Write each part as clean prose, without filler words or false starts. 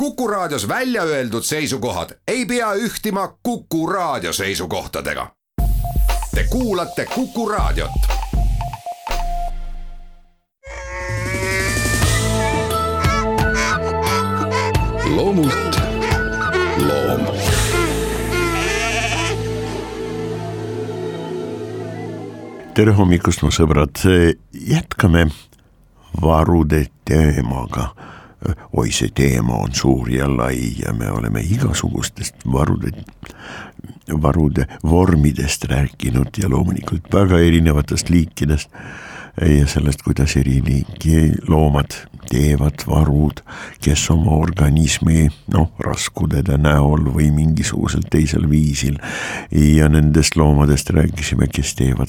Kuku Raadios välja öeldud seisukohad ei pea ühtima Kuku Raadio seisukohtadega. Te kuulate Kuku Raadiot. Loomult loom. Tere hommikust, mu sõbrad. Jätkame varude teemaga. Oi, see teema on suur ja lai ja me oleme igasugustest varude vormidest rääkinud ja loomulikult väga erinevatest liikidest ja sellest, kuidas eri liiki loomad teevad varud, kes oma organismi raskudede näol või mingisugusel teisel viisil ja nendest loomadest rääkisime, kes teevad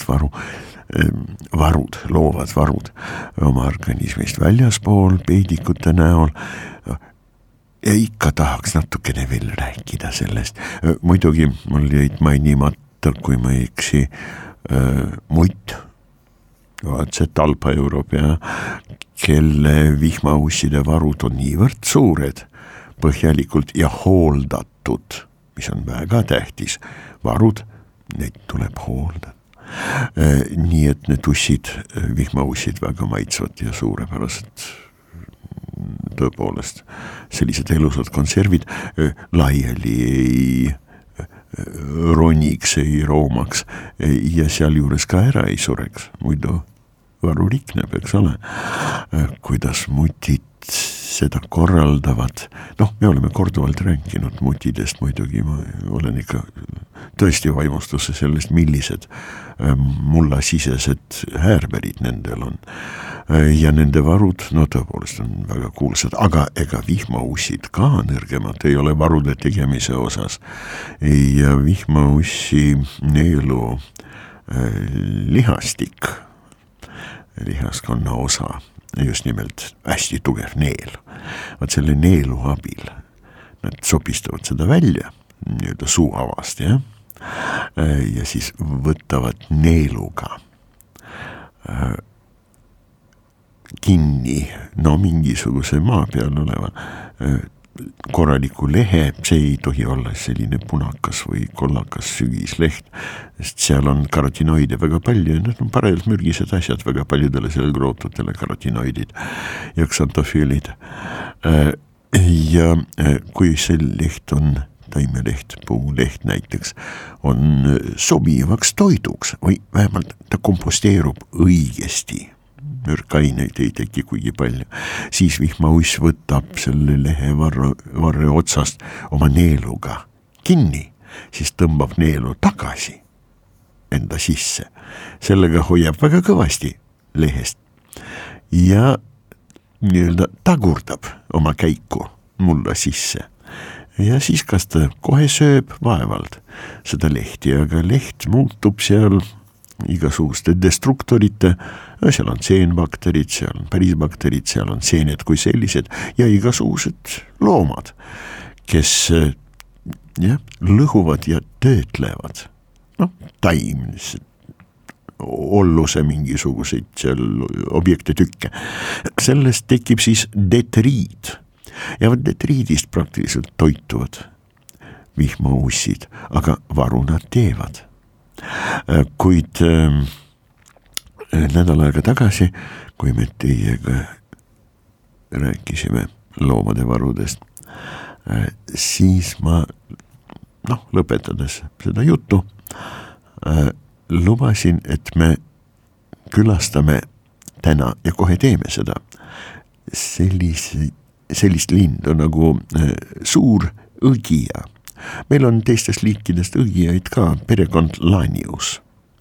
loovad varud oma organismist väljaspool peidikute näol ja ikka tahaks natukene veel rääkida sellest. Muidugi mul jäid mainimata, kui ma ei eksi, mutt, see talpa-Europea, kelle vihmausside varud on niivõrd suured, põhjalikult ja hooldatud, mis on väga tähtis. Varud, neid tuleb hooldada. Nii et need vihmaussid väga maitsvad ja suurepärased, tõepoolest sellised elusad konservid laiali ei roniks, ei roomaks ja seal juures ka ära ei sureks, muidu varu rikneb, eks ole. Kuidas mutid seda korraldavad, me oleme korduvalt rääkinud mutidest, muidugi ma olen ikka tõesti vaimustusse sellest, millised mullasisesed häärberid nendel on. Ja nende varud, tõepoolest on väga kuulsad, aga ega vihmaussid ka nõrgemad ei ole varude tegemise osas. Ja vihmaussi neelu lihaskonna osa, just nimelt hästi tugev neel. Vaat selle neelu abil nad sopistavad seda välja, nii-öelda suuavast, ja siis võtavad neeluga kinni, mingisuguse maa peal oleva korraliku lehe, see ei tohi olla selline punakas või kollakas sügisleht, sest seal on karotinoide väga palju ja need on parajalt mürgised asjad väga paljudele selgrootutele, karotinoidid ja ksantofüülid. Ja kui see leht on taimeleht, puuleht näiteks, on sobivaks toiduks või vähemalt ta komposteerub õigesti, mürkaineid ei teki kuigi palju, siis vihmauss võtab selle lehevarre otsast oma neeluga kinni, siis tõmbab neelu tagasi enda sisse. Sellega hoiab väga kõvasti lehest ja nii-öelda tagurdab oma käiku mulla sisse. Ja siis kas ta kohe sööb vaevalt seda lehti, aga leht muutub seal igasuguste destruktorite, seal on seenbakterid, seal on pärisbakterid, seal on seened kui sellised ja igasugused loomad, kes lõhuvad ja töötlevad taimnes olluse mingisuguseid seal objekte tükke. Sellest tekib siis detriid ja detriidist praktiliselt toituvad vihmaussid, aga varu nad teevad. Kuid nädal aega tagasi, kui me teiega rääkisime loomade varudest, siis ma, lõpetades seda juttu, lubasin, et me külastame täna ja kohe teeme seda sellist lindu nagu suur õgija. Meil on teistest liikidest õgijaid ka, perekond Lanius.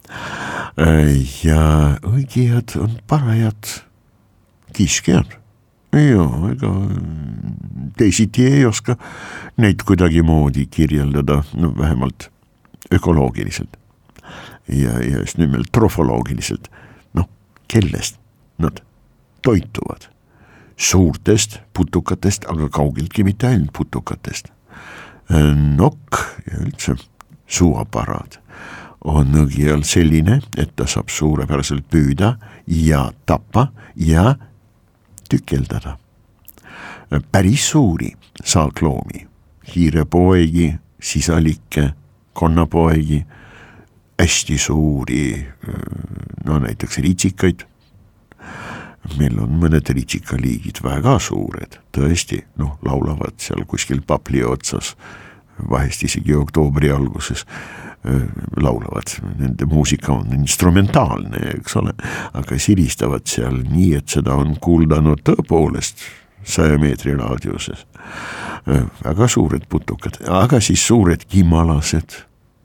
Ja õgijad on parajad kiskjad. Ega teisiti ei oska neid kuidagi moodi kirjeldada, vähemalt ökoloogiliselt ja just nimelt trofoloogiliselt. Kellest nad toituvad? Suurtest putukatest, aga kaugeltki mitte ainult putukatest. Nokk ja üldse suuaparaat on õgijal selline, et ta saab suurepäraselt püüda ja tappa ja tükeldada. Päris suuri saakloomi, hiirepoegi, sisalikke, konnapoegi, hästi suuri, no näiteks ritsikaid. Meil on mõned ritsikaliigid väga suured, tõesti, laulavad seal kuskil papli otsas, vahest isegi oktoobri alguses laulavad, nende muusika on instrumentaalne, eks ole, aga silistavad seal nii, et seda on kuuldanud tõepoolest 100 meetri raadiuses. Väga suured putukad, aga siis suured kimalased,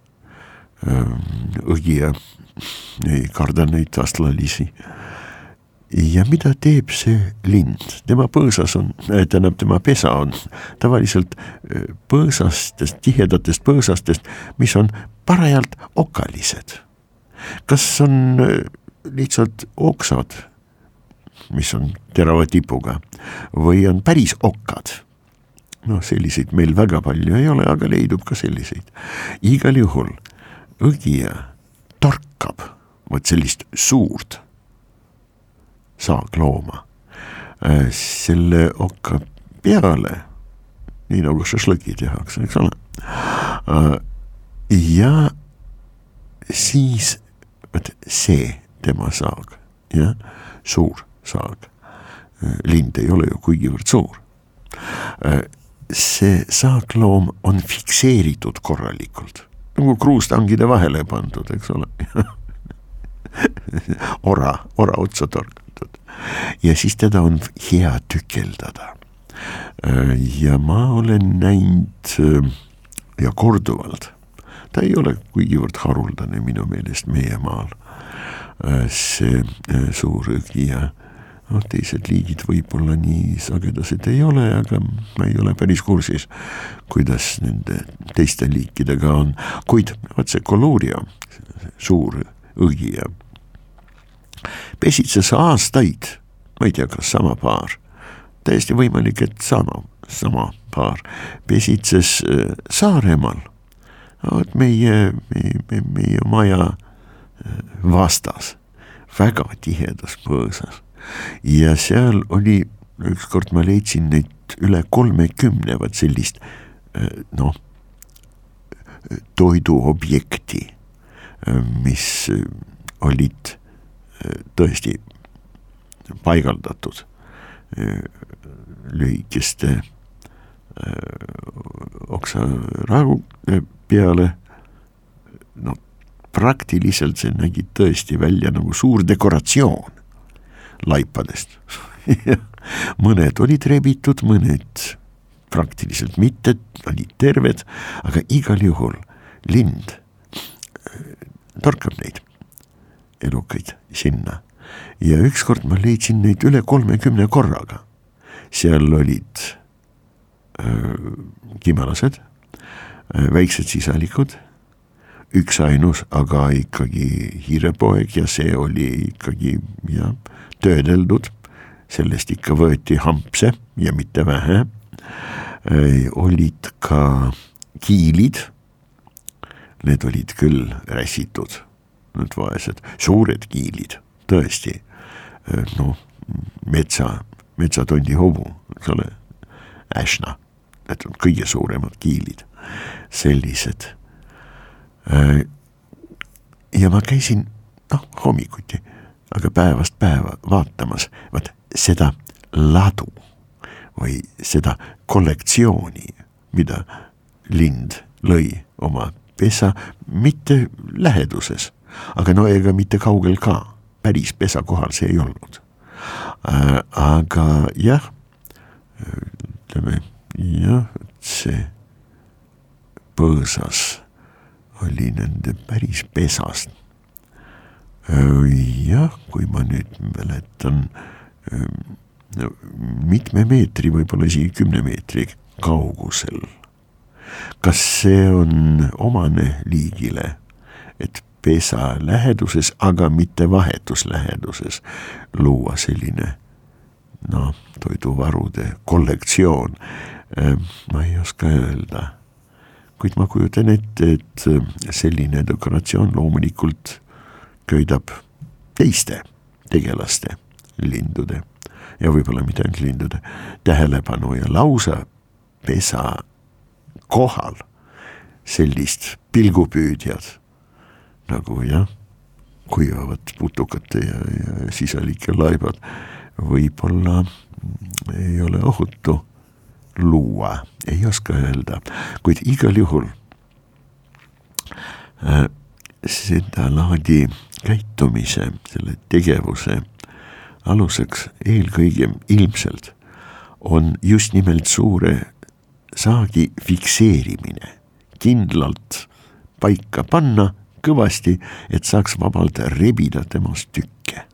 õgija, ei karda neid astlalisi. Ja mida teeb see lind? Tema põõsas on, tema pesa on tavaliselt põõsastest, tihedatest põõsastest, mis on parajalt okalised. Kas on lihtsalt oksad, mis on terava tipuga, või on päris okkad? Selliseid meil väga palju ei ole, aga leidub ka selliseid. Igal juhul õgija torkab võt sellist suurt saaklooma selle okka peale, nii nagu šašlõki tehakse, eks ole. Ja siis see tema saag, suur saag, lind ei ole ju kuigivõrd suur. See saakloom on fikseeritud korralikult, nagu kruustangide vahele pandud, eks ole. Ora otsa torkatud. Ja siis teda on hea tükeldada. Ja ma olen näinud ja korduvalt, ta ei ole kuigivõrd haruldane minu meelest meie maal, see suur õgija. Teised liigid võib-olla nii sagedased ei ole, aga ma ei ole päris kursis, kuidas nende teiste liikidega on. Kuid see koluuria, suur õgija, pesitses aastaid, ma ei tea, kas sama paar, täiesti võimalik, et sama paar, pesitses Saaremaal, meie maja vastas, väga tihedas põõsas. Ja seal oli, ükskord ma leidsin neid üle 30 sellist toiduobjekti, mis olid tõesti paigaldatud lühikeste oksaragu peale. Praktiliselt see nägi tõesti välja nagu suur dekoratsioon laipadest. Mõned olid rebitud, mõned praktiliselt mitte, olid terved, aga igal juhul lind torkab neid elukaid sinna. Ja ükskord ma leidsin neid üle 30 korraga. Seal olid kimalased, väiksed sisalikud, üks ainus, aga ikkagi hiirepoeg ja see oli ikkagi töödeldud, sellest ikka võeti hampse ja mitte vähe. Olid ka kiilid, need olid küll räsitud, need vaesed, suured kiilid, tõesti, metsatondi hobu, eks ole, äsna, need on kõige suuremad kiilid, sellised. Ja ma käisin, hommikuti, aga päevast päeva vaatamas, seda ladu või seda kollektsiooni, mida lind lõi oma pesa, mitte läheduses, aga ega mitte kaugel ka, päris pesa kohal see ei olnud. Aga ütleme, see põõsas oli nende päris pesast. Kui ma nüüd mäletan, mitme meetri, võib-olla isegi 10 meetri kaugusel. Kas see on omane liigile, et pesa läheduses, aga mitte vahetusläheduses luua selline toiduvarude kollektsioon? Ma ei oska öelda. Kuid ma kujutan ette, et selline dekoratsioon loomulikult köidab teiste tegelaste, lindude ja võib-olla mitte ainult lindude tähelepanu ja lausa pesa kohal sellist pilgupüüdjad nagu kuivavad putukate ja sisalike laibad võib-olla ei ole ohutu luua, ei oska öelda, kuid igal juhul seda laadi käitumise, selle tegevuse aluseks eelkõige ilmselt on just nimelt suure saagi fikseerimine, kindlalt paika panna kõvasti, et saaks vabalt rebida temast tükke.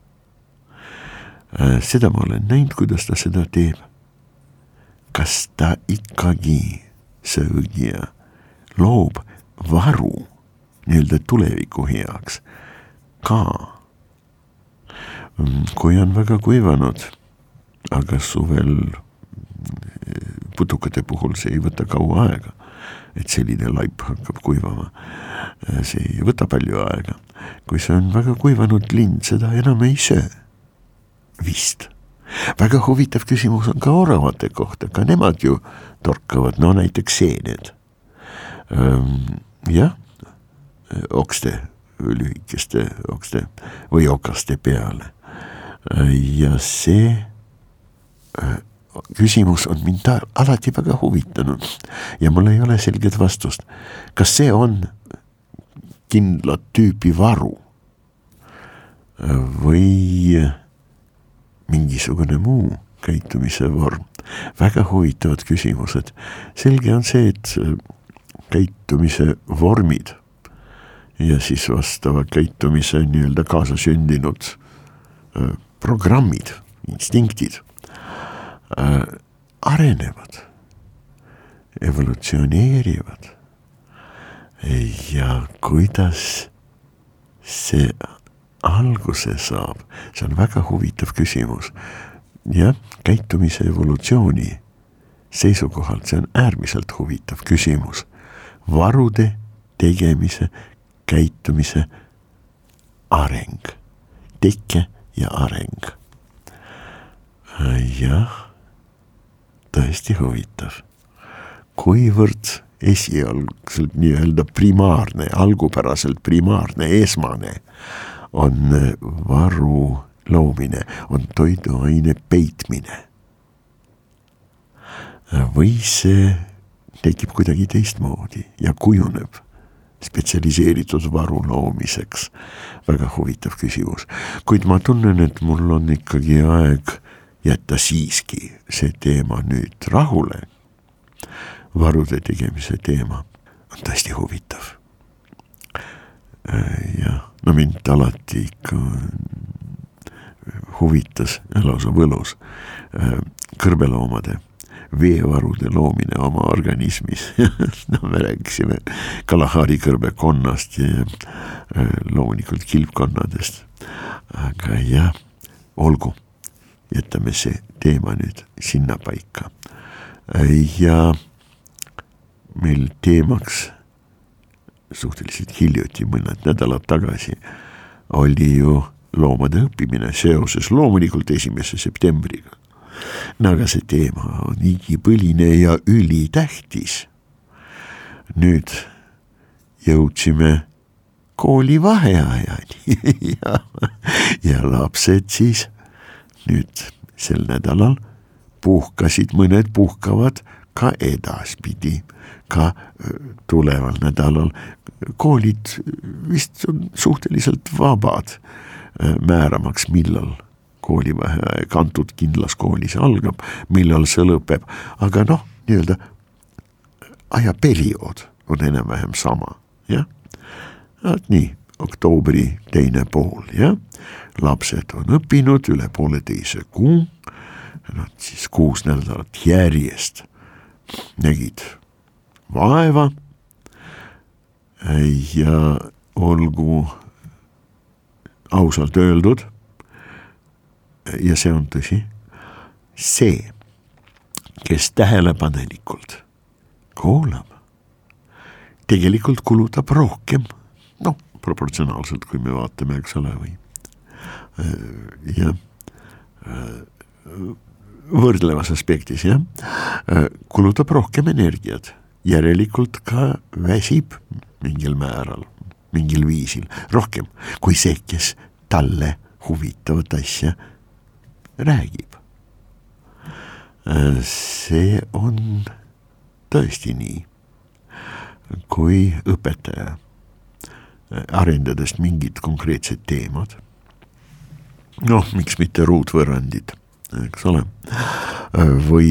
Seda ma olen näinud, kuidas ta seda teeb. Kas ta ikkagi, see õgija, loob varu nii-öelda tuleviku heaks ka. Kui on väga kuivanud, aga suvel putukate puhul see ei võta kaua aega, et selline laip hakkab kuivama. See ei võta palju aega. Kui see on väga kuivanud lind, seda enam ei söö. Vist. Väga huvitav küsimus on ka oravate kohta, ka nemad ju torkavad, no näiteks seened. Okste, lühikeste okste või okaste peale. Ja see küsimus on mind alati väga huvitanud ja mul ei ole selget vastust. Kas see on kindlat tüüpi varu või mingisugune muu käitumise vorm? Väga huvitavad küsimused. Selge on see, et käitumise vormid ja siis vastava käitumise nii-öelda kaasasündinud programmid, instinktid arenevad, evolutsioneerivad ja kuidas see alguse saab, see on väga huvitav küsimus. Ja käitumise evolutsiooni seisukohalt see on äärmiselt huvitav küsimus. Varude tegemise, käitumise areng, tekke ja areng. Jah, tõesti huvitav. Kuivõrd esialgselt nii-öelda primaarne, algupäraselt primaarne, esmane on varu loomine, on toiduaine peitmine. Või see tekib kuidagi teistmoodi ja kujuneb spetsialiseeritud varu loomiseks. Väga huvitav küsimus. Kuid ma tunnen, et mul on ikkagi aeg jätta siiski see teema nüüd rahule. Varude tegemise teema on tõesti huvitav. No mind alati ikka huvitas ja lausa võlus kõrbeloomade veevarude loomine oma organismis. No me rääkisime Kalahari kõrbekonnast ja loomulikult kilpkonnadest. Aga olgu, jätame see teema nüüd sinna paika. Ja meil teemaks suhteliselt hiljuti, mõned nädalad tagasi, oli ju loomade õppimine seoses loomulikult 1. septembriga. No aga see teema on igipõline ja ülitähtis. Nüüd jõudsime kooli vaheajani ja lapsed siis nüüd sel nädalal puhkasid, mõned puhkavad ka edaspidi, ka tuleval nädalal. Koolid vist on suhteliselt vabad määramaks, millal koolivaheaeg antud kindlas koolis algab, millal see lõpeb, aga nii-öelda ajaperiood on enam-vähem sama, nii, oktoobri teine pool, lapsed on õppinud üle 1,5 kuu, nad siis 6 nädalat järjest nägid vaeva ja olgu ausalt öeldud, ja see on tõsi, see, kes tähelepanelikult kuulab, tegelikult kulutab rohkem, proportsionaalselt, kui me vaatame, eks ole, või võrdlevas aspektis, jah, kulutab rohkem energiat, järelikult ka väsib mingil määral, mingil viisil rohkem kui see, kes talle huvitavat asja räägib. See on tõesti nii, kui õpetaja arendades mingid konkreetsed teemad, noh, miks mitte ruutvõrrandid, eks ole, või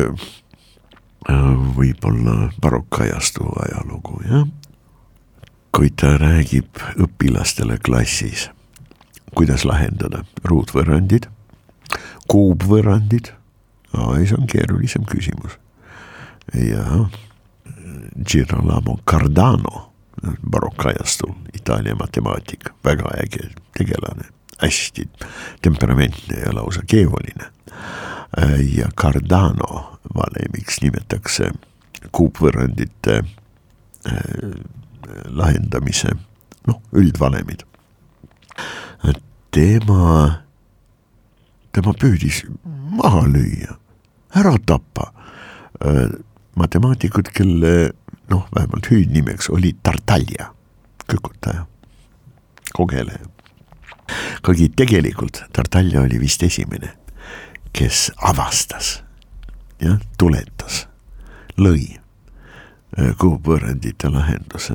võib-olla barokkajastu ajalugu, jah. Kui ta räägib õpilastele klassis, kuidas lahendada ruutvõrrandid, kuubvõrrandid, see on keerulisem küsimus. Ja Girolamo Cardano, barokkajastul, Itaalia matemaatik, väga äge tegelane, hästi temperamentne ja lausa keevoline. Ja Cardano valemiks nimetatakse kuupvõrrandite lahendamise, üldvalemid. Tema püüdis maha lüüa, ära tappa matemaatikud, kelle vähemalt hüüdnimeks oli Tartaglia, kükutaja, kogeleja. Kuigi tegelikult Tartaglia oli vist esimene, kes avastas ja tuletas, lõi kuupvõrrandite lahenduse.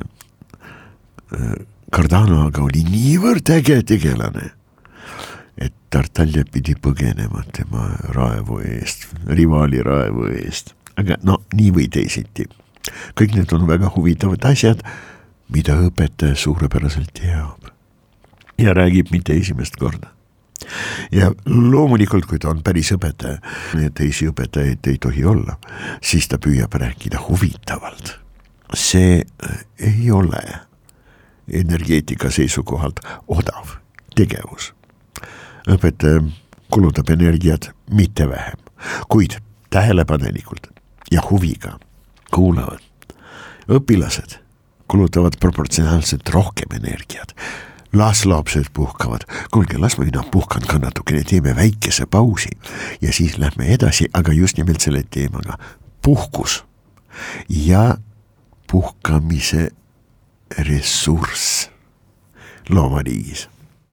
Cardano aga oli niivõrd äge tegelane, et Tartaglia pidi põgenema tema raevu eest, rivaali raevu eest. Aga nii või teisiti. Kõik need on väga huvitavad asjad, mida õpetaja suurepäraselt teab. Ja räägib mitte esimest korda. Ja loomulikult, kui ta on päris õpetaja, ja teisi õpetajaid ei tohi olla, siis ta püüab rääkida huvitavalt. See ei ole energeetika seisukohalt odav tegevus. Õpetaja kulutab energiat mitte vähem, kuid tähelepanelikult ja huviga kuulavad. Õpilased kulutavad proportsionaalselt rohkem energiat. Las lapsed puhkavad. Kuulge, las mina puhkan ka natukene, teeme väikese pausi ja siis lähme edasi, aga just nimelt selle teemaga puhkus ja puhkamise ressurss loomariigis.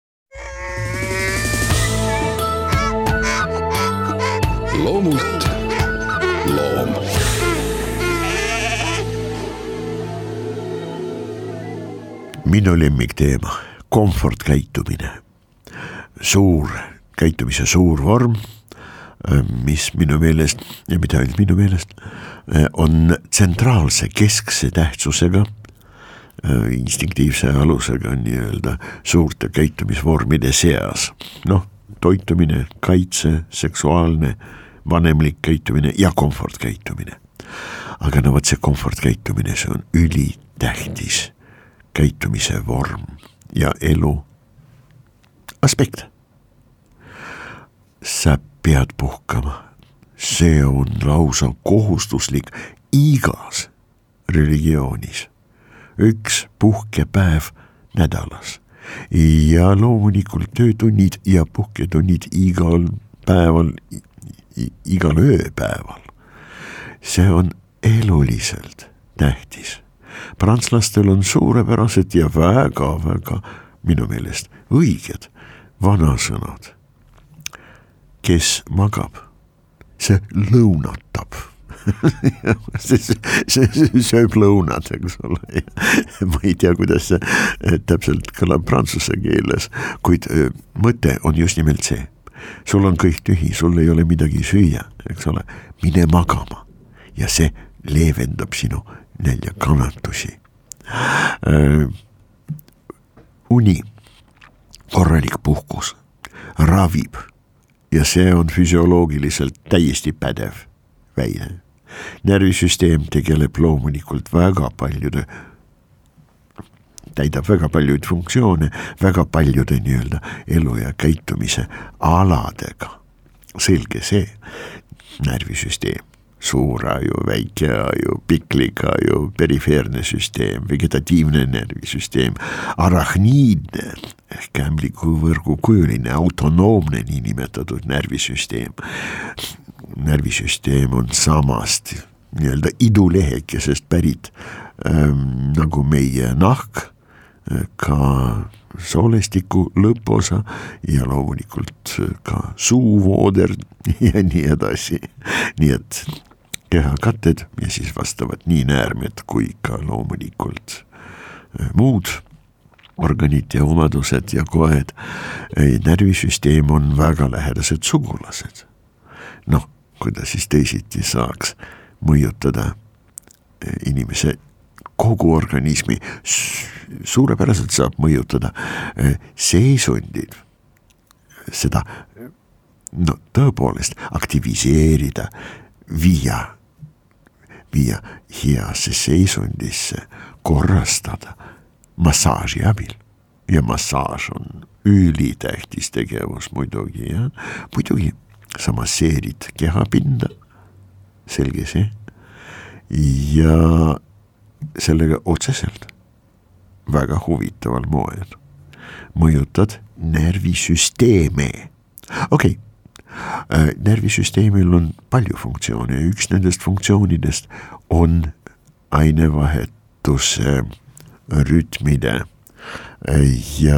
Loomult loom. Minu lemmikteema, komfortkäitumine. Käitumise suur vorm, mis minu meelest, ja mitte ainult minu meelest, on tsentraalse keskse tähtsusega, instinktiivse alusega nii-öelda suurte käitumisvormide seas. Toitumine, kaitse, seksuaalne, vanemlik käitumine ja komfortkäitumine. Aga võt see komfortkäitumine, see on ülitähtis käitumise vorm ja elu aspekt. Sa pead puhkama. See on lausa kohustuslik igas religioonis. Üks puhkepäev nädalas. Ja loomulikult töötunnid ja puhketunnid igal päeval, igal ööpäeval. See on eluliselt tähtis. Prantslastel on suurepärased ja väga minu meelest õiged vanasõnad. Kes magab, see lõunatab. see sööb lõunad, eks ole. Ma ei tea, kuidas see täpselt kõlab prantsuse keeles, kuid mõte on just nimelt see. Sul on kõik tühi, sul ei ole midagi süüa, eks ole. Mine magama ja see leevendab sinu näljakannatusi. Uni, korralik puhkus, ravib ja see on füsioloogiliselt täiesti pädev väide. Närvisüsteem tegeleb loomulikult täidab väga paljuid funktsioone, väga paljude nii-öelda elu ja käitumise aladega. Selge see, närvisüsteem suuraju, väikeaju, piklikaju, perifeerne süsteem, vegetatiivne närvisüsteem, arachniidne ehk ämblikuvõrgu kujuline autonoomne niinimetatud närvisüsteem. Närvisüsteem on samast nii-öelda idulehekesest pärit nagu meie nahk, ka soolestiku lõpuosa ja loomulikult ka suuvooder ja nii edasi. Nii et kehakatted ja siis vastavad nii näärmed kui ka loomulikult muud organid ja omadused ja koed. Närvisüsteem on väga lähedased sugulased. Noh, kuidas siis teisiti saaks mõjutada inimese kogu organismi, suurepäraselt saab mõjutada seisundid, seda tõepoolest aktiviseerida, viia heasse seisundisse, korrastada massaaži abil. Ja massaaž on ülitähtis tegevus muidugi, ja muidugi sa masseerid kehapinda, selge see, ja sellega otseselt väga huvitaval moel mõjutad närvisüsteeme. Okei. Närvisüsteemil on palju funktsioone ja üks nendest funktsioonidest on ainevahetuse rütmide ja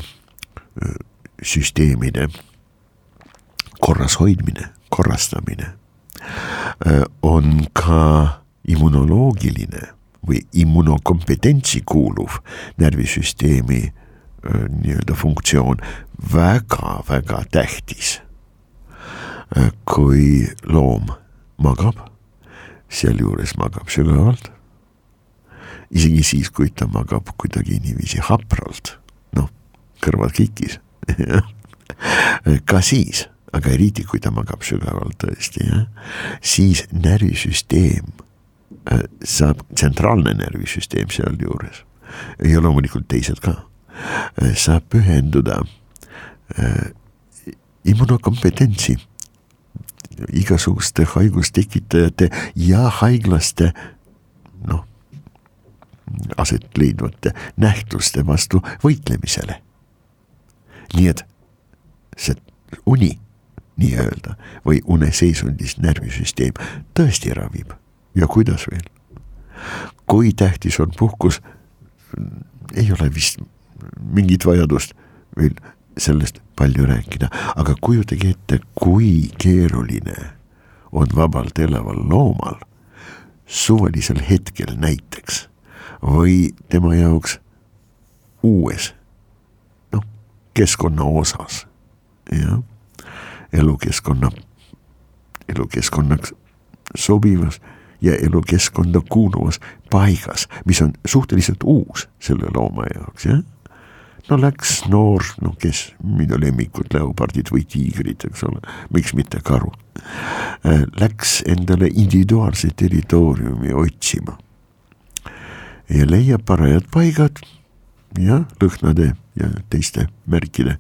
süsteemide korras hoidmine, korrastamine. On ka immunoloogiline või immunokompetentsi kuuluv närvisüsteemi nii-öelda funktsioon väga-väga tähtis. Kui loom magab, sealjuures magab sügavalt, isegi siis, kui ta magab kuidagi niiviisi hapralt, kõrvad kikis, ka siis, aga eriti kui ta magab sügavalt tõesti, siis närvisüsteem saab, tsentraalne närvisüsteem sealjuures ja loomulikult teised ka, saab pühenduda immunokompetentsi igasuguste haigustekitajate ja haiglaste aset leidvate nähtuste vastu võitlemisele. Nii et see uni nii öelda või uneseisundis närvisüsteem tõesti ravib. Ja kuidas veel? Kui tähtis on puhkus, ei ole vist mingit vajadust veel sellest palju rääkida, aga kujutage ette, kui keeruline on vabalt elaval loomal suvalisel hetkel näiteks või tema jaoks uues keskkonna osas ja elukeskkonnaks sobivas ja elukeskkonda kuuluvas paigas, mis on suhteliselt uus selle looma jaoks, jah? Läks noor, kes minu lemmikud leopardid või tiigrid, eks ole, miks mitte karu, läks endale individuaalse territooriumi otsima ja leiab parajad paigad ja lõhnade ja teiste märkide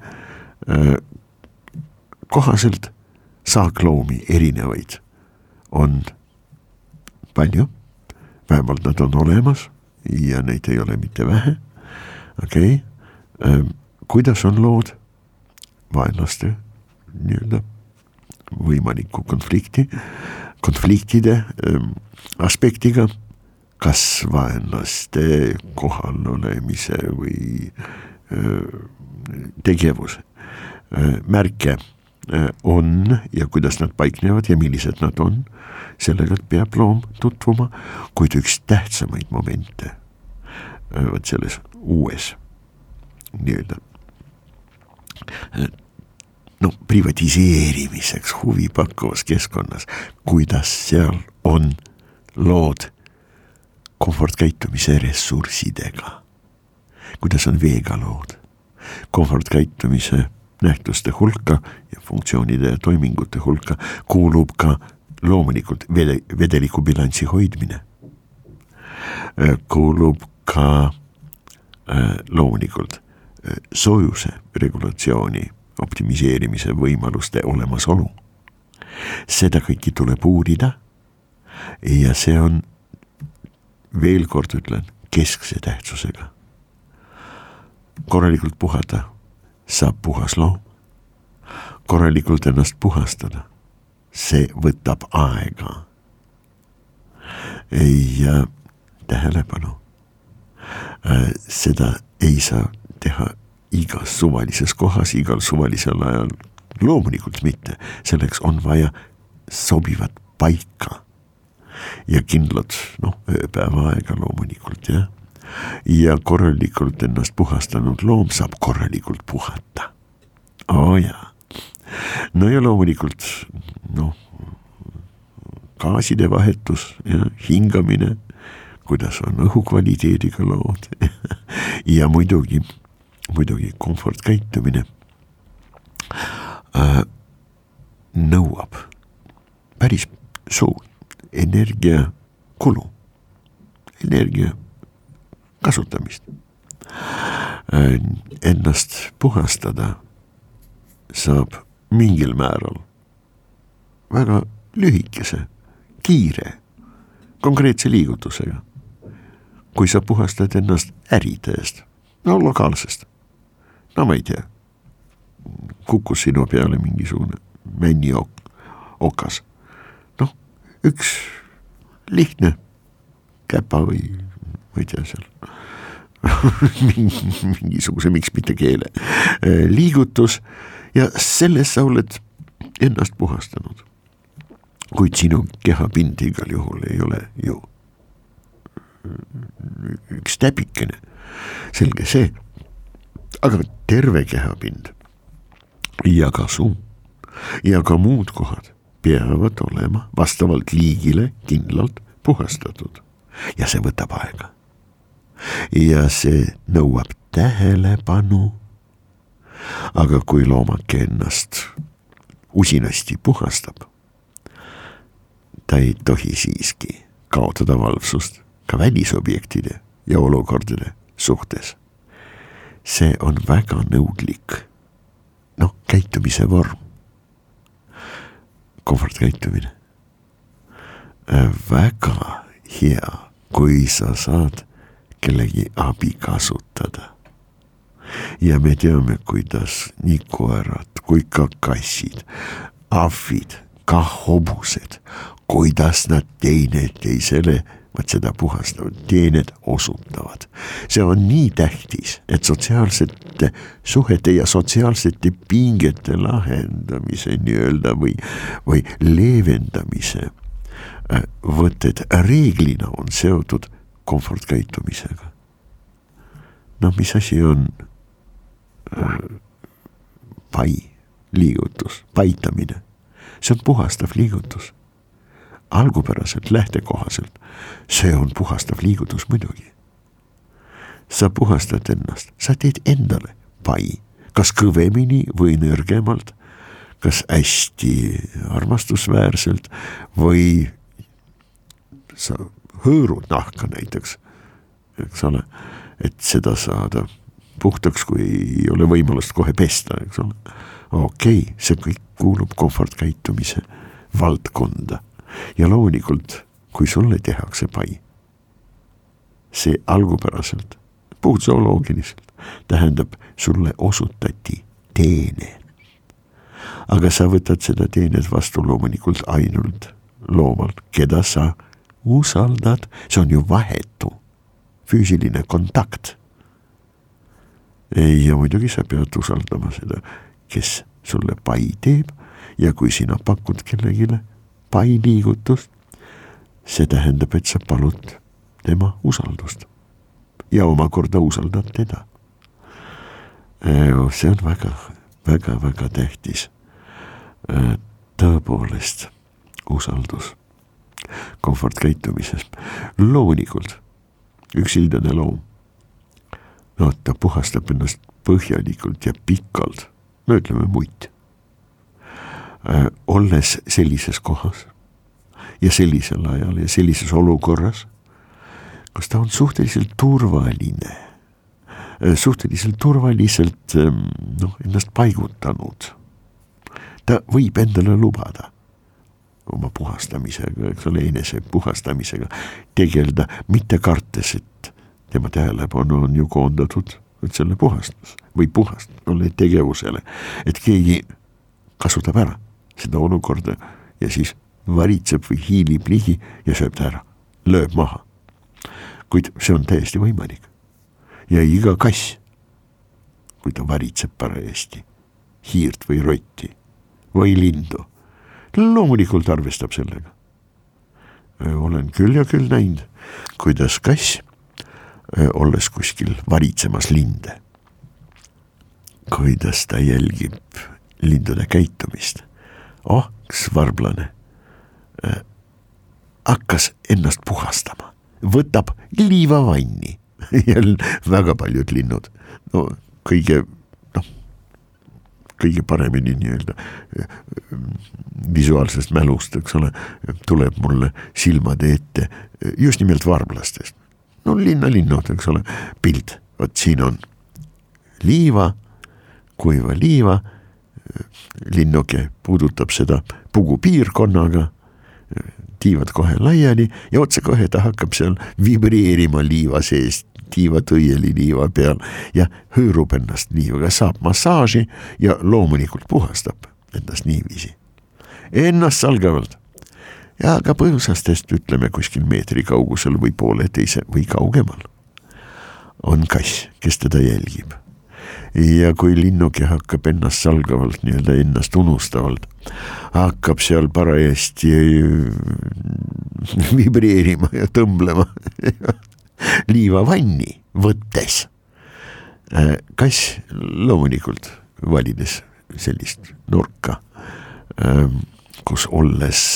kohaselt saakloomi erinevaid on palju, vähemalt nad on olemas ja neid ei ole mitte vähe, okei. Kuidas on lood vaenlaste nii-öelda võimaliku konfliktide aspektiga, kas vaenlaste kohal olemise või tegevuse märke on ja kuidas nad paiknevad ja millised nad on, sellega peab loom tutvuma, kuid üks tähtsamaid momente võt selles uues nii-öelda privatiseerimiseks huvipakkuvas keskkonnas, kuidas seal on lood komfortkäitumise ressurssidega, kuidas on veega lood, komfortkäitumise nähtuste hulka ja funktsioonide ja toimingute hulka kuulub ka loomulikult vedeliku bilansi hoidmine, kuulub ka loomulikult soojuse regulatsiooni optimiseerimise võimaluste olemasolu. Seda kõiki tuleb uurida ja see on, veel kord ütlen, keskse tähtsusega. Korralikult puhata saab puhas loom, korralikult ennast puhastada, see võtab aega. Ja tähelepanu, seda ei saa teha igas suvalises kohas, igal suvalisel ajal, loomulikult mitte, selleks on vaja sobivat paika ja kindlad, ööpäeva aega loomulikult, jah. Ja korralikult ennast puhastanud loom saab korralikult puhata. Jaa. No ja loomulikult, gaaside vahetus ja hingamine, kuidas on õhukvaliteediga lood ja muidugi komfortkäitumine nõuab päris suurt energiakulu, energia kasutamist. Ennast puhastada saab mingil määral väga lühikese, kiire, konkreetse liigutusega. Kui sa puhastad ennast äriteest, lokaalsest, ma ei tea, kukkus sinu peale mingisugune männi okas. Üks lihtne käpa või ma ei tea seal mingisuguse, miks mitte keele liigutus ja selles sa oled ennast puhastanud. Kuid sinu kehapind igal juhul ei ole ju üks täpikene, selge see, aga terve kehapind ja ka suu ja ka muud kohad peavad olema vastavalt liigile kindlalt puhastatud ja see võtab aega ja see nõuab tähelepanu. Aga kui loomake ennast usinasti puhastab, ta ei tohi siiski kaotada valvsust ka välisobjektide ja olukordade suhtes. See on väga nõudlik, käitumise vorm. Komfortkäitumine. Väga hea, kui sa saad kellegi abi kasutada. Ja me teame, kuidas nii koerad kui ka kassid, ahvid, ka hobused, kuidas nad teineteisele seda puhastavad, teened osutavad. See on nii tähtis, et sotsiaalsete suhete ja sotsiaalsete pingete lahendamise nii-öelda või leevendamise võtted reeglina on seotud komfortkäitumisega. Mis asi on pai liigutus, paitamine? See on puhastav liigutus. Algupäraselt, lähtekohaselt, see on puhastav liigutus muidugi. Sa puhastad ennast, sa teed endale pai, kas kõvemini või nõrgemalt, kas hästi armastusväärselt või sa hõõrud nahka näiteks, eks ole, et seda saada puhtaks, kui ei ole võimalust kohe pesta, eks ole. Okei, see kõik kuulub komfortkäitumise valdkonda. Ja loomulikult, kui sulle tehakse pai, see algupäraselt, puhtzooloogiliselt, tähendab, sulle osutati teene. Aga sa võtad seda teenet vastu loomulikult ainult loomalt, keda sa usaldad, see on ju vahetu, füüsiline kontakt. Ja muidugi sa pead usaldama seda, kes sulle pai teeb ja kui sina pakud kellegile pai liigutust, see tähendab, et sa palud tema usaldust ja omakorda usaldad teda. See on väga, väga, väga tähtis. Tõepoolest usaldus komfortkäitumises. Loomulikult üks ildane loom, ta puhastab ennast põhjalikult ja pikalt, ütleme mutt. Olles sellises kohas ja sellisel ajal ja sellises olukorras, kas ta on suhteliselt turvaline, suhteliselt turvaliselt ennast paigutanud. Ta võib endale lubada oma puhastamisega, eks ole, enese puhastamisega tegeleda, mitte kartes, et tema tähelepanu on ju koondatud selle puhastus või puhastule tegevusele, et keegi kasutab ära seda olukorda ja siis varitseb või hiilib ligi ja sööb ta ära, lööb maha. Kuid see on täiesti võimalik. Ja iga kass, kui ta varitseb parajasti hiirt või rotti või lindu, loomulikult arvestab sellega. Olen küll ja küll näinud, kuidas kass, olles kuskil varitsemas linde, kuidas ta jälgib lindude käitumist. Üks varblane hakkas ennast puhastama, võtab liivavanni ja väga paljud linnud, kõige paremini nii-öelda visuaalsest mälust, eks ole, tuleb mulle silmade ette just nimelt varblastest. Linnalinnud, eks ole, pilt. Vot siin on liiva, kuiva liiva, linnuke puudutab seda pugupiirkonnaga, tiivad kohe laiali ja otse kohe ta hakkab seal vibreerima liiva seest, tiiva tõieli liiva peal ja hõõrub ennast liivaga, saab massaaži ja loomulikult puhastab ennast niiviisi. Ennast salgavalt. Ja ka põõsastest, ütleme kuskil meetri kaugusel või pooleteise või kaugemal on kass, kes teda jälgib. Ja kui linnuke hakkab ennast salgavalt, nii-öelda ennast unustavalt, hakkab seal parajasti vibreerima ja tõmblema liivavanni võttes. Kass loomulikult valides sellist nurka, kus olles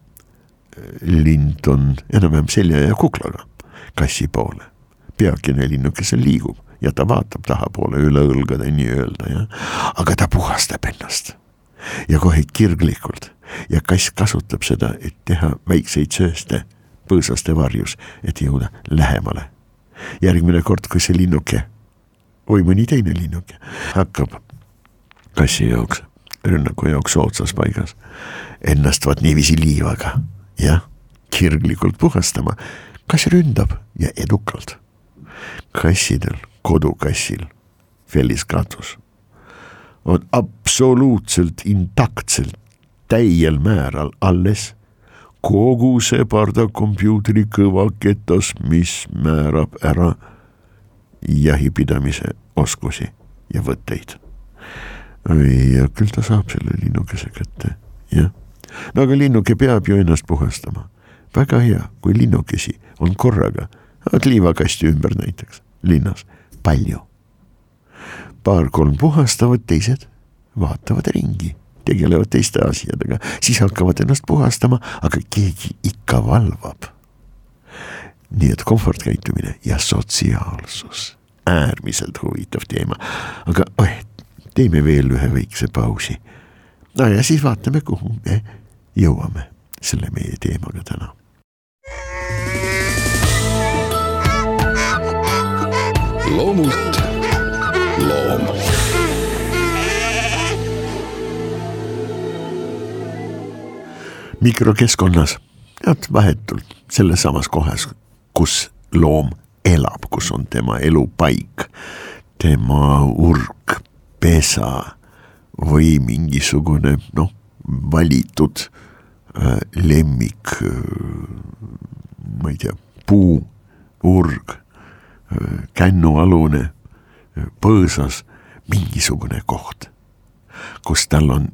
lind on enam-vähem selja ja kuklaga kassi poole. Peakene linnukesel liigub ja ta vaatab tahapoole üle õlgade nii-öelda, ja? Aga ta puhastab ennast ja kohe kirglikult ja kass kasutab seda, et teha väikseid sööste põõsaste varjus, et jõuda lähemale. Järgmine kord, kui see linnuke või mõni teine linnuke hakkab kassi jaoks, rünnaku jaoks otsas paigas ennast vaat niiviisi liivaga ja kirglikult puhastama, kass ründab ja edukalt. Kassidel, kodukassil, Feliskatus on absoluutselt intaktselt täiel määral alles kogu see pardakompuutri kõvaketas, mis määrab ära jahipidamise oskusi ja võtteid. Ja küll ta saab selle linnukese kätte, jah. No aga linnuke peab ju ennast puhastama. Väga hea, kui linnukesi on korraga, liivakasti ümber näiteks linnas palju. 2-3 puhastavad, teised vaatavad ringi, tegelevad teiste asjadega, siis hakkavad ennast puhastama, aga keegi ikka valvab. Nii et komfortkäitumine ja sotsiaalsus, äärmiselt huvitav teema, aga teeme veel ühe väikse pausi. No ja siis vaatame, kuhu me jõuame selle meie teemaga täna. Loomult loom. Mikrokeskkonnas, vahetult selles samas kohas, kus loom elab, kus on tema elupaik, tema urk, pesa või mingisugune valitud lemmik, ma ei tea, puu, urg, kännualune, põõsas, mingisugune koht, kus tal on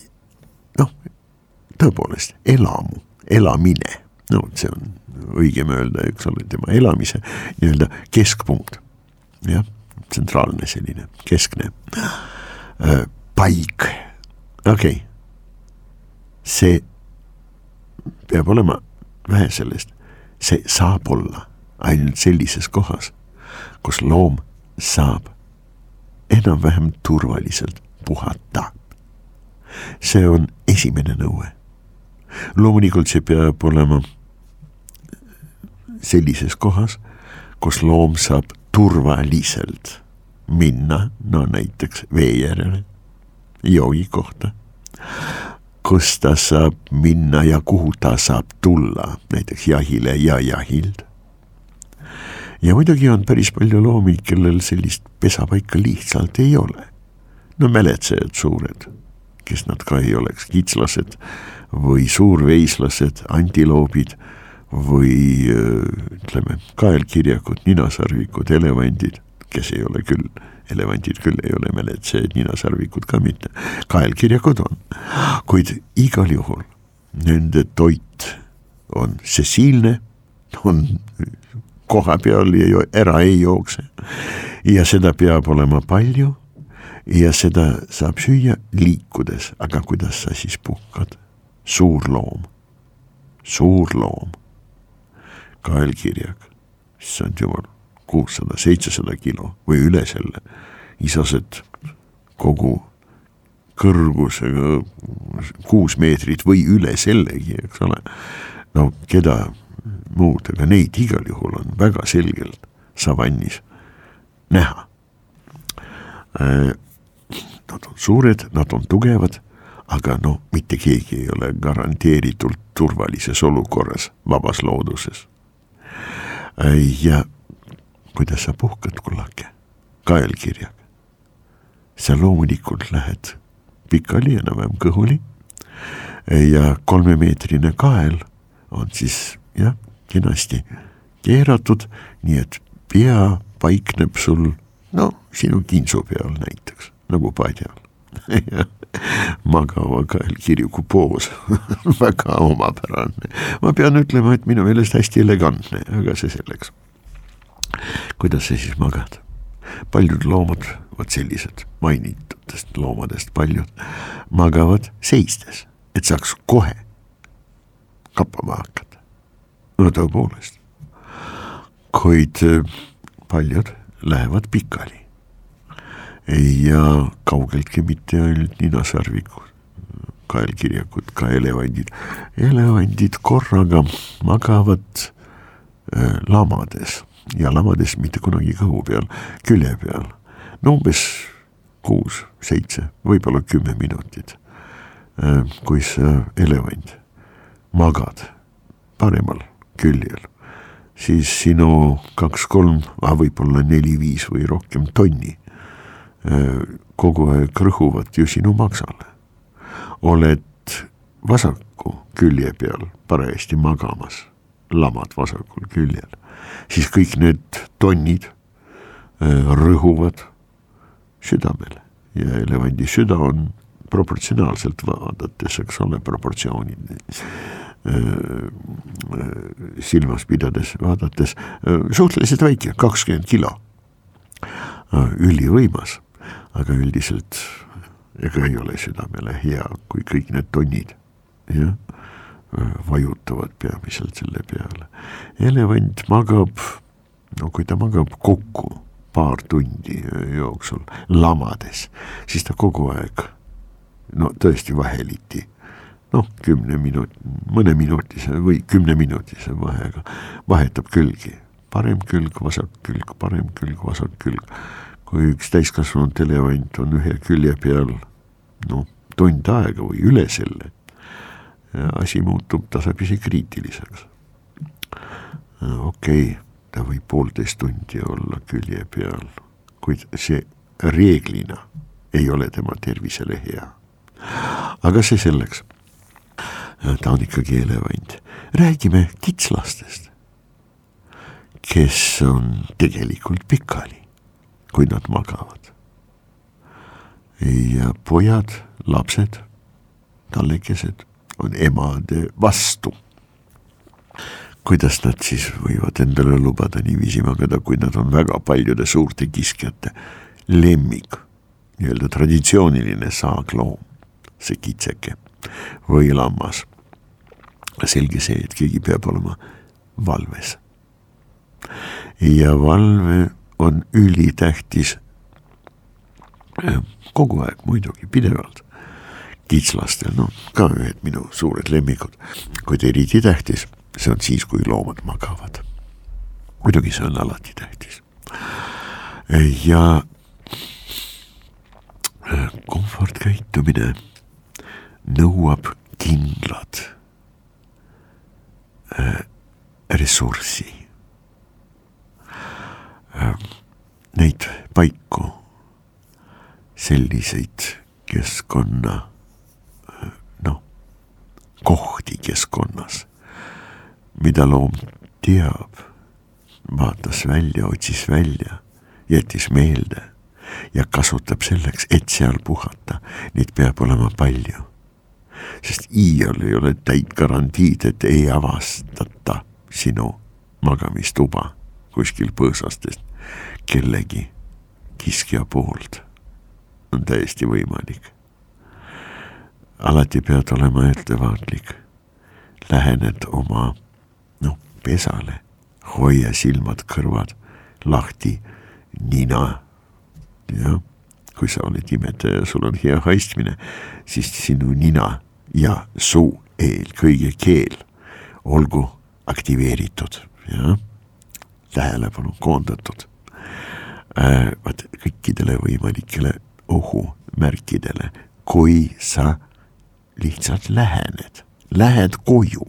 tõepoolest elamine, see on õigem öelda, eks ole, tema elamise nii-öelda keskpunkt, jah, tsentraalne selline, keskne paik, okei. See peab olema vähe sellest, see saab olla ainult sellises kohas, kus loom saab enam-vähem turvaliselt puhata. See on esimene nõue. Loomulikult see peab olema sellises kohas, kus loom saab turvaliselt minna, näiteks vee järele, joogi kohta. kus ta saab minna ja kuhu ta saab tulla, näiteks jahile ja jahild. Ja muidugi on päris palju loomi, kellel sellist pesapaika lihtsalt ei ole. No mäletsejad suured, kes nad ka ei oleks, kitslased või suurveislased, antiloobid või ütleme kaelkirjakud, ninasarvikud, elevandid, kes ei ole küll, elevandid küll ei ole mäletsejad, ninasarvikud ka mitte, kaelkirjakud on, kuid igal juhul nende toit on sessiilne, on koha peal ja ära ei jookse ja seda peab olema palju ja seda saab süüa liikudes, aga kuidas sa siis puhkad? Suur loom, kaelkirjak, issand jumal, 600-700 kilo või üle selle, isased kogu kõrgusega 6 meetrit või üle sellegi, eks ole. No keda muud, aga neid igal juhul on väga selgelt savannis näha. Nad on suured, nad on tugevad, aga no mitte keegi ei ole garanteeritult turvalises olukorras vabas looduses. Ja kuidas sa puhkad, kullake? Kaelkirjak. Sa loomulikult lähed pikali enam-vähem kõhuli ja 3-meetrine kael on siis jah, kenasti keeratud, nii et pea paikneb sul, no sinu kintsu peal näiteks, nagu padjal. Magava kaelkirjuku poos, väga omapärane. Ma pean ütlema, et minu meelest hästi elegantne, aga see selleks. Kuidas sa siis magad? Paljud loomad, võt sellised mainitutest loomadest paljud, magavad seistes, et saaks kohe kappama hakata. No tõepoolest. Kuid paljud lähevad pikali. Ja kaugeltki mitte ainult ninasarvikud, kaelkirjakud, ka elevandid. Elevandid korraga magavad lamades ja lamades mitte kunagi kõhu peal, külje peal. No umbes 6, 7, võib-olla 10 minutit. Kui sa elevand magad paremal küljel, siis sinu 2-3, võib-olla 4-5 või rohkem tonni kogu aeg rõhuvad ju sinu maksale. Oled vasaku külje peal parajasti magamas, lamad vasakul küljel, siis kõik need tonnid rõhuvad südamele ja elevandi süda on proportsionaalselt vaadates, eks ole, proportsioonid silmas pidades vaadates suhteliselt väike, 20 kilo, ülivõimas. Aga üldiselt ega ei ole südamele hea, kui kõik need tonnid vajutavad peamiselt selle peale. Elevant magab, no kui ta magab kokku paar tundi jooksul lamades, siis ta kogu aeg, no tõesti vaheliti, mõne minutise või 10 minutise vahega vahetab külgi, parem külg, vasak külg, parem külg, vasak külg. Kui üks täiskasvanud elevant on ühe külje peal, tund aega või üle selle, asi muutub tasapisi kriitiliseks. Okei, ta võib 1,5 tundi olla külje peal, kuid see reeglina ei ole tema tervisele hea. Aga see selleks, ta on ikkagi elevant. Räägime kitslastest, kes on tegelikult pikali, kui nad magavad. Ja pojad, lapsed, tallekesed on emade vastu. Kuidas nad siis võivad endale lubada niiviisi magada, kui nad on väga paljude suurte kiskjate lemmik, nii-öelda traditsiooniline saagloom, see kitseke või lammas. Selge see, et keegi peab olema valves. Ja valve on ülitähtis kogu aeg muidugi pidevalt. Kitslastel, ka ühed minu suured lemmikud, kuid eriti tähtis, see on siis, kui loomad magavad. Muidugi see on alati tähtis. Ja komfortkäitumine nõuab kindlad ressurssi. Neid paiku, selliseid keskkonna, kohti keskkonnas, mida loom teab, vaatas välja, otsis välja, jättis meelde ja kasutab selleks, et seal puhata. Neid peab olema palju, sest iial ei ole täit garantiid, et ei avastata sinu magamistuba kuskil põõsastest kellegi kiskja poolt. On täiesti võimalik. Alati pead olema ettevaatlik. Lähened oma pesale, hoia silmad, kõrvad lahti, nina. Ja kui sa oled imetaja ja sul on hea haistmine, siis sinu nina ja suu, eelkõige keel olgu aktiveeritud ja tähelepanu koondatud. Kõikidele võimalikele ohumärkidele, kui sa lihtsalt lähed koju.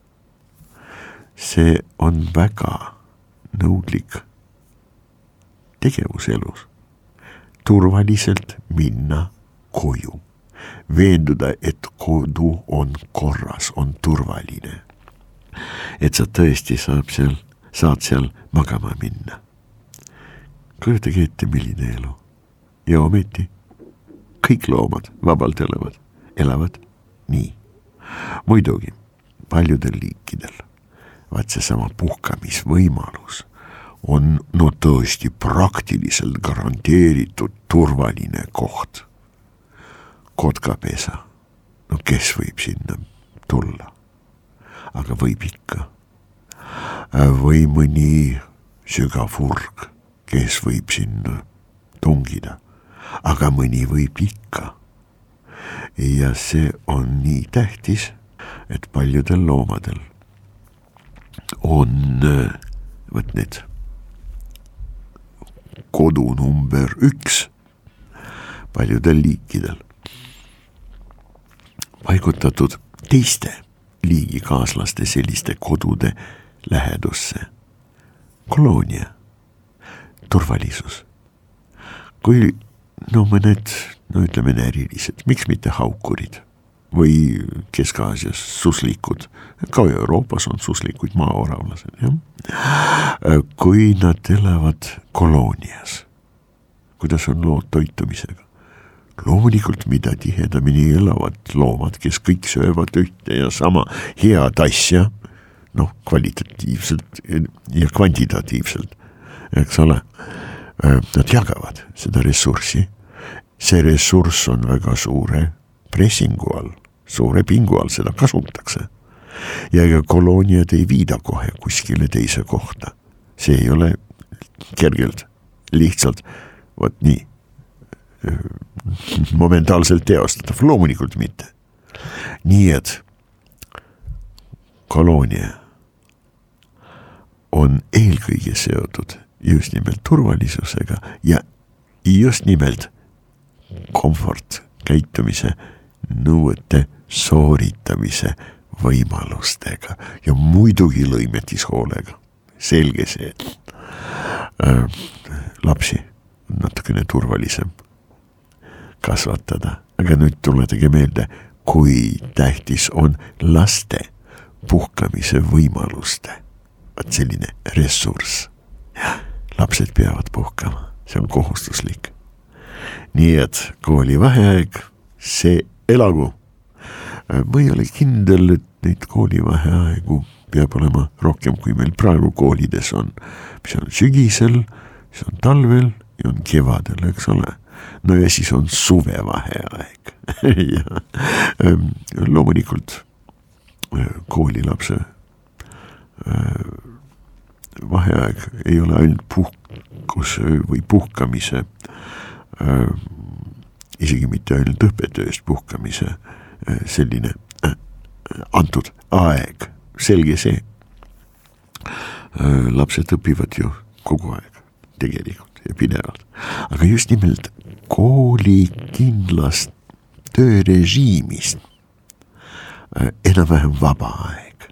See on väga nõudlik tegevus elus. Turvaliselt minna koju. Veenduda, et kodu on korras, on turvaline. Et sa tõesti saad seal magama minna. Kujutage ette, milline elu. Ja ometi kõik loomad vabalt elavad nii. Muidugi paljudel liikidel see sama puhkamisvõimalus on tõesti praktiliselt garanteeritud turvaline koht. Kotkapesa. Kes võib sinna tulla? Aga võib ikka. Või mõni sügav urg, kes võib sinna tungida. Aga mõni võib ikka. Ja see on nii tähtis, et paljudel loomadel on need kodu number 1 paljudel liikidel paigutatud teiste liigikaaslaste selliste kodude lähedusse. Koloonia, turvalisus. Kui mõned, ütleme närilised, miks mitte haukurid või Kesk-Aasias suslikud, ka Euroopas on suslikuid maaoravlased, jah? Kui nad elavad koloonias, kuidas on lood toitumisega? Loomulikult, mida tihedamini elavad loomad, kes kõik söövad ühte ja sama head asja, kvalitatiivselt ja kvantitatiivselt, eks ole, nad jagavad seda ressurssi. See ressurss on väga suure pressingu all, suure pingu all, seda kasutatakse. Ja kolooniad ei viida kohe kuskile teise kohta. See ei ole kergelt, lihtsalt, nii, momentaalselt teostatav, loomulikult mitte. Nii et koloonia on eelkõige seotud just nimelt turvalisusega ja just nimelt komfort, käitumise, nõuete sooritamise võimalustega ja muidugi lõimetishoolega. Selge see, lapsi on natukene turvalisem kasvatada, aga nüüd tuletage meelde, kui tähtis on laste puhkamise võimaluste. Selline ressurss. Lapsed peavad puhkama, see on kohustuslik. Nii et koolivaheaeg, see elagu. Ma ei ole kindel, et neid koolivaheaegu peab olema rohkem, kui meil praegu koolides on. Mis on sügisel, mis on talvel ja on kevadel, eks ole. No ja siis on suvevaheaeg. Loomulikult koolilapse vaheaeg ei ole ainult puhkuse või puhkamise, isegi mitte ainult õppetööst puhkamise selline antud aeg, selge see. Lapsed õpivad ju kogu aeg tegelikult ja pidevalt, aga just nimelt kooli kindlast töörežiimist enam-vähem vaba aeg.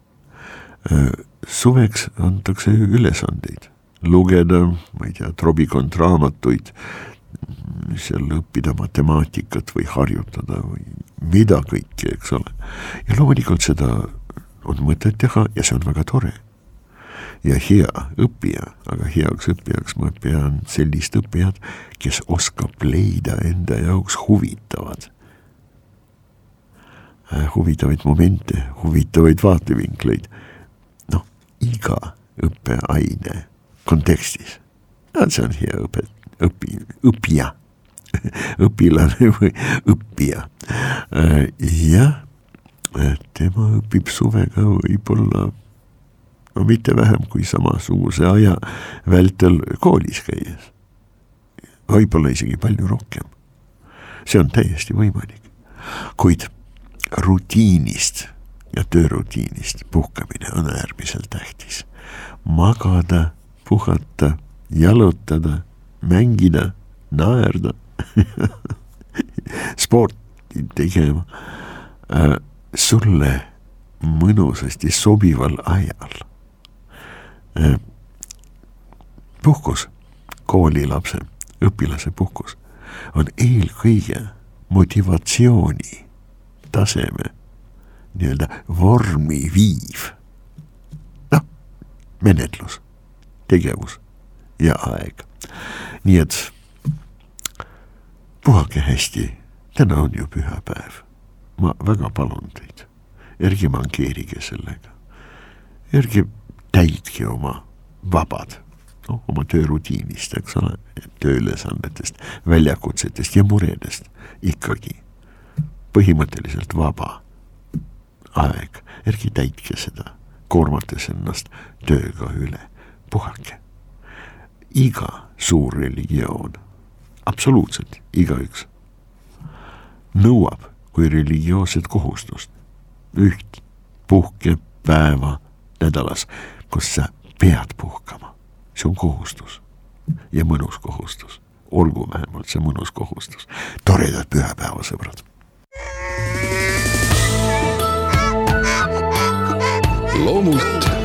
Suveks antakse ülesandeid, lugeda, ma ei tea, trobikond raamatuid, seal õppida matemaatikat või harjutada või mida kõike, eks ole. Ja loomulikult seda on mõtet teha ja see on väga tore. Ja hea õppija, aga heaks õppijaks ma pean sellist õppijad, kes oskab leida enda jaoks huvitavaid momente, huvitavaid vaatevinkleid. Noh, iga õppeaine kontekstis. See on hea õppija, õpilane või õppija. Ja tema õpib suvega võib-olla no mitte vähem kui samasuguse aja vältel koolis käies. Võib-olla isegi palju rohkem. See on täiesti võimalik. Kuid rutiinist ja töörutiinist puhkamine on äärmiselt tähtis. Magada, puhata, jalutada, mängida, naerda, sporti tegema sulle mõnusasti sobival ajal. Puhkus, koolilapse, õpilase puhkus on eelkõige motivatsiooni taseme nii-öelda vormi viiv. Noh, menetlus, tegevus ja aeg. Nii et puhake hästi, täna on ju pühapäev. Ma väga palun teid, ärge mankeerige sellega. Ärge täitke oma vabad, oma töörutiinist, eks ole, tööülesannetest, väljakutsetest ja muredest ikkagi põhimõtteliselt vaba aeg. Ärge täitke seda, koormates ennast tööga üle. Puhake. Iga suur religioon, absoluutselt igaüks, nõuab kui religioosset kohustust üht puhkepäeva nädalas, kus sa pead puhkama. See on kohustus ja mõnus kohustus. Olgu vähemalt see mõnus kohustus. Toredad pühapäeva, sõbrad. Loomult